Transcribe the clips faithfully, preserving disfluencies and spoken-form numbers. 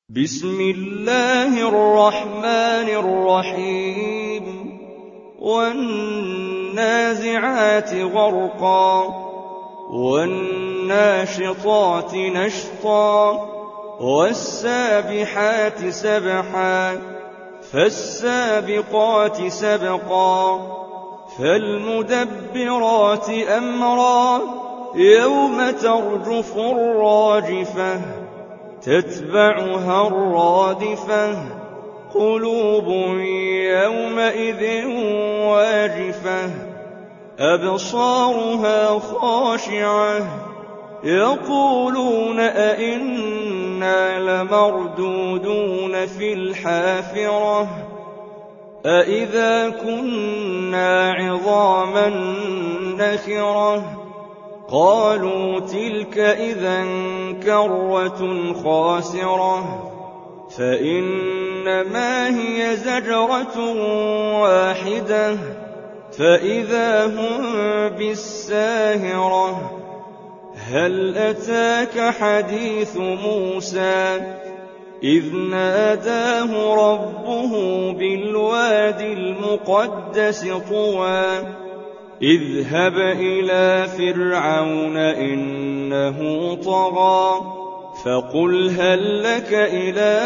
بسم الله الرحمن الرحيم والنازعات غرقا والناشطات نشطا والسابحات سبحا فالسابقات سبقا فالمدبرات أمرا يوم ترجف الراجفة تتبعها الرادفة قلوب يومئذ واجفة أبصارها خاشعة يقولون أئنا لمردودون في الحافرة أئذا كنا عظاما نخرة قالوا تلك إذا كرة خاسرة فإنما هي زجرة واحدة فإذا هم بالساهرة هل أتاك حديث موسى إذ ناداه ربه بالواد المقدس طوى اذهب إلى فرعون إنه طغى فقل هل لك إلى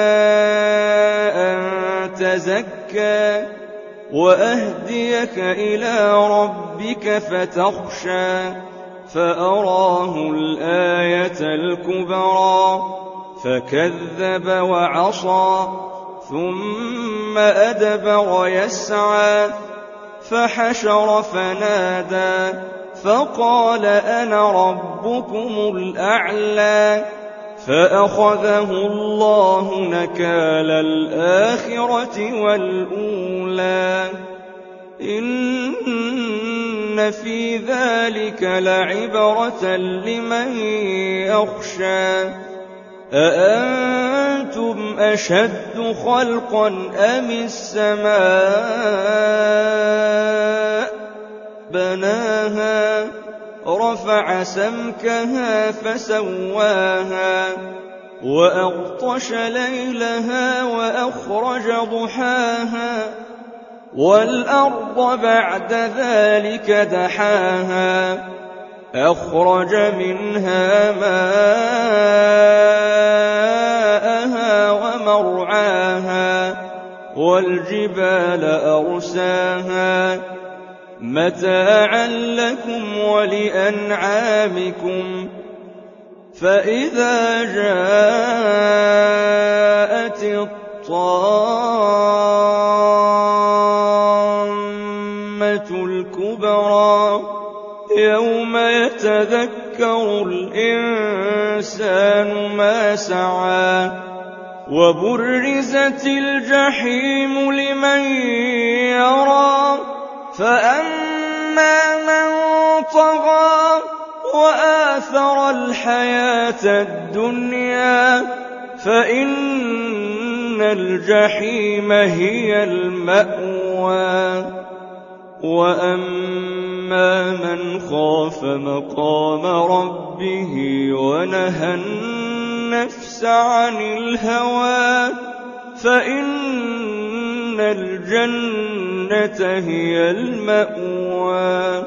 أن تزكى وأهديك إلى ربك فتخشى فأراه الآية الكبرى فكذب وعصى ثم أدبر يسعى فحشر فنادى فقال أنا ربكم الأعلى فأخذه الله نكال الآخرة والأولى إن في ذلك لعبرة لمن يخشى أأنتم أشد خلقا أم السماء بناها رفع سمكها فسواها وأغطش ليلها وأخرج ضحاها والأرض بعد ذلك دحاها أخرج منها ماءها ومرعاها والجبال أرساها متاعا لكم ولأنعامكم فإذا جاءت الطامة الكبرى يوم يتذكر الإنسان ما سعى وبرزت الجحيم لمن يرى فأما من طغى وآثر الحياة الدنيا فإن الجحيم هي المأوى وأما من خاف مقام ربه ونهى النفس عن الهوى فإن الجنة هي المأوى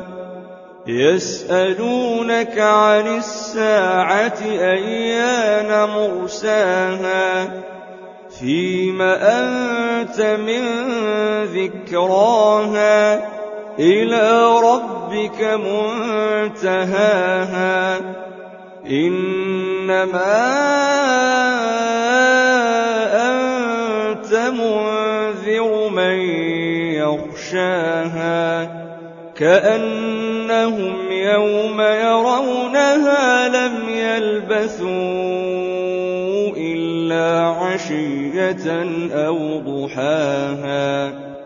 يسألونك عن الساعة أيان مرساها فيم أنت من ذكراها إلى ربك منتهاها إنما أنت منذر من يخشاها كأنهم يوم يرونها لم يلبثوا إلا عشية أو ضحاها